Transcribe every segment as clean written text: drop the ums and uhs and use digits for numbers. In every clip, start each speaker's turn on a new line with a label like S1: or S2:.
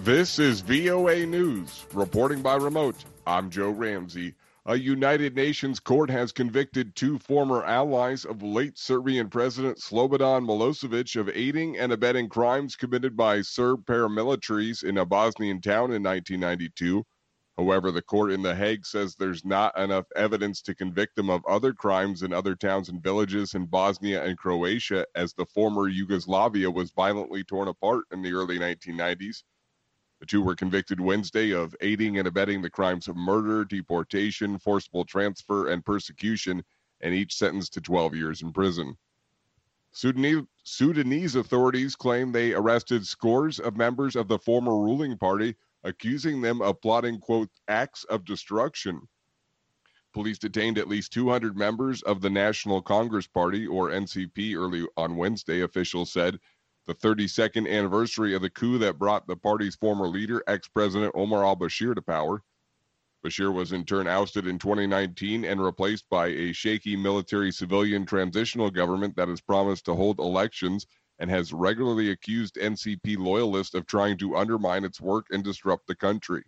S1: This is VOA News. Reporting by remote, I'm Joe Ramsey. A United Nations court has convicted two former allies of late Serbian President Slobodan Milosevic of aiding and abetting crimes committed by Serb paramilitaries in a Bosnian town in 1992. However, the court in The Hague says there's not enough evidence to convict them of other crimes in other towns and villages in Bosnia and Croatia, as the former Yugoslavia was violently torn apart in the early 1990s. The two were convicted Wednesday of aiding and abetting the crimes of murder, deportation, forcible transfer, and persecution, and each sentenced to 12 years in prison. Sudanese authorities claim they arrested scores of members of the former ruling party, accusing them of plotting, quote, acts of destruction. Police detained at least 200 members of the National Congress Party, or NCP, early on Wednesday, officials said. The 32nd anniversary of the coup that brought the party's former leader, ex-President Omar al-Bashir, to power. Bashir was in turn ousted in 2019 and replaced by a shaky military-civilian transitional government that has promised to hold elections and has regularly accused NCP loyalists of trying to undermine its work and disrupt the country.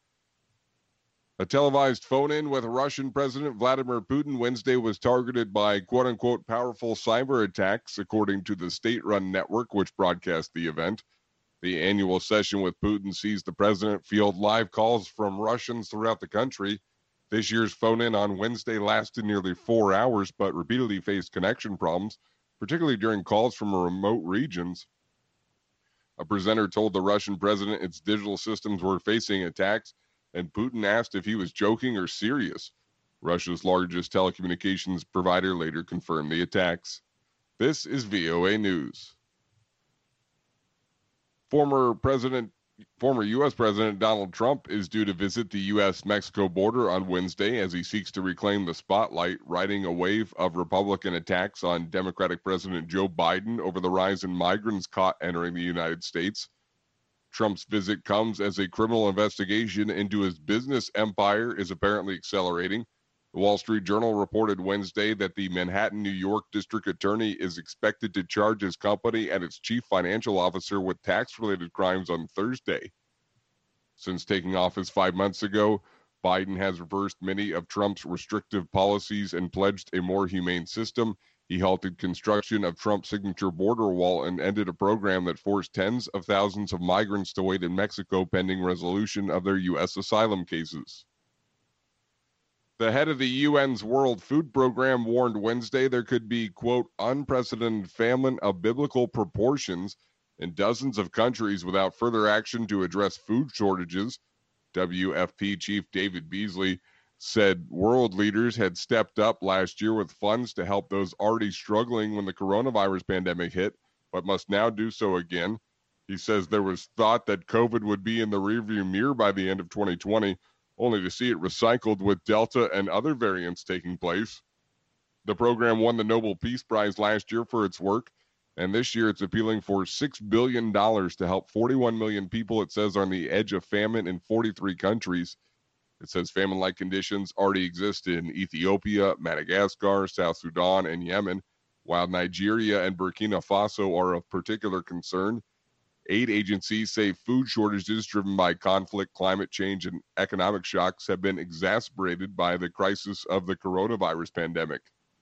S1: A televised phone-in with Russian President Vladimir Putin Wednesday was targeted by quote-unquote powerful cyber attacks, according to the state-run network which broadcast the event. The annual session with Putin sees the president field live calls from Russians throughout the country. This year's phone-in on Wednesday lasted nearly 4 hours, but repeatedly faced connection problems, particularly during calls from remote regions. A presenter told the Russian president its digital systems were facing attacks, and Putin asked if he was joking or serious. Russia's largest telecommunications provider later confirmed the attacks. This is VOA News. Former U.S. President Donald Trump is due to visit the U.S.-Mexico border on Wednesday as he seeks to reclaim the spotlight, riding a wave of Republican attacks on Democratic President Joe Biden over the rise in migrants caught entering the United States. Trump's visit comes as a criminal investigation into his business empire is apparently accelerating. The Wall Street Journal reported Wednesday that the Manhattan, New York District Attorney is expected to charge his company and its chief financial officer with tax-related crimes on Thursday. Since taking office 5 months ago, Biden has reversed many of Trump's restrictive policies and pledged a more humane system. He halted construction of Trump's signature border wall and ended a program that forced tens of thousands of migrants to wait in Mexico pending resolution of their U.S. asylum cases. The head of the UN's World Food Program warned Wednesday there could be, quote, unprecedented famine of biblical proportions in dozens of countries without further action to address food shortages. WFP Chief David Beasley said world leaders had stepped up last year with funds to help those already struggling when the coronavirus pandemic hit, but must now do so again. He says there was thought that COVID would be in the rearview mirror by the end of 2020, only to see it recycled with Delta and other variants taking place. The program won the Nobel Peace Prize last year for its work, and this year it's appealing for $6 billion to help 41 million people, it says, on the edge of famine in 43 countries. It says famine-like conditions already exist in Ethiopia, Madagascar, South Sudan, and Yemen, while Nigeria and Burkina Faso are of particular concern. Aid agencies say food shortages driven by conflict, climate change, and economic shocks have been exacerbated by the crisis of the coronavirus pandemic.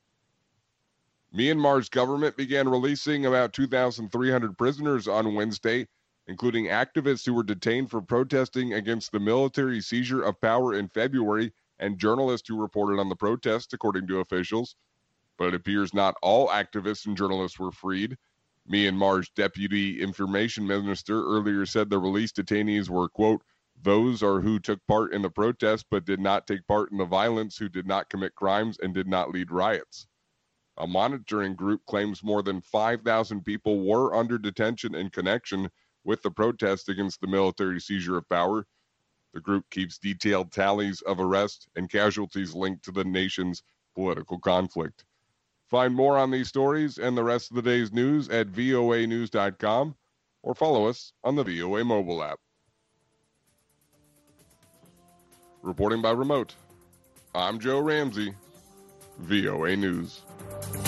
S1: Myanmar's government began releasing about 2,300 prisoners on Wednesday, including activists who were detained for protesting against the military seizure of power in February and journalists who reported on the protests, according to officials. But it appears not all activists and journalists were freed. Myanmar's deputy information minister earlier said the released detainees were, quote, those are who took part in the protest but did not take part in the violence, who did not commit crimes and did not lead riots. A monitoring group claims more than 5,000 people were under detention in connection with the protest against the military seizure of power. The group keeps detailed tallies of arrests and casualties linked to the nation's political conflict. Find more on these stories and the rest of the day's news at voanews.com or follow us on the VOA mobile app. Reporting by remote, I'm Joe Ramsey, VOA News.